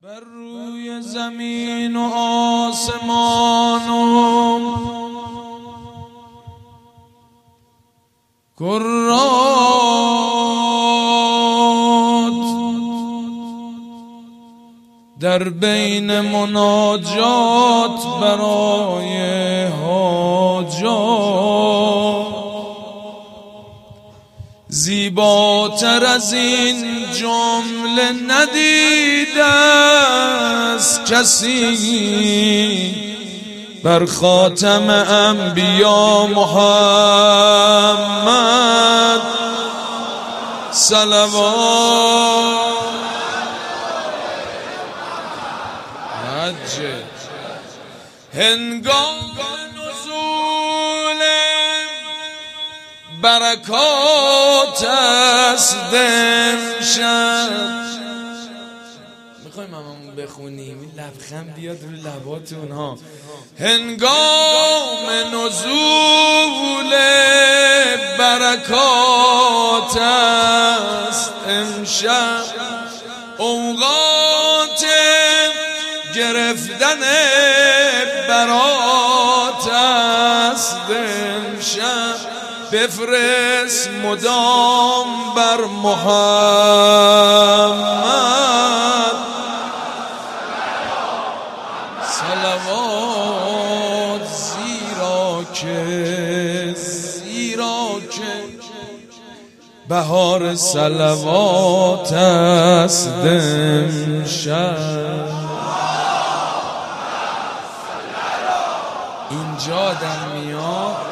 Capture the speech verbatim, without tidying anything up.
بر روی زمین و آسمان و کرات در بین مناجات برای حاجات زیباتر از این جمله ندیده است کسی بر خاتم انبیا محمد صلوات. هنگام نزول برکات است امشب. میخوایم هممون بخونیم این لبخند بیاد رو لباتون ها. هنگام نزول برکات است امشب، اوقات گرفتن برات است امشب. بفرست مدام بر محمد صلوات، زیرا که زیرا که بهار صلوات است امشب. اینجا آدم میاد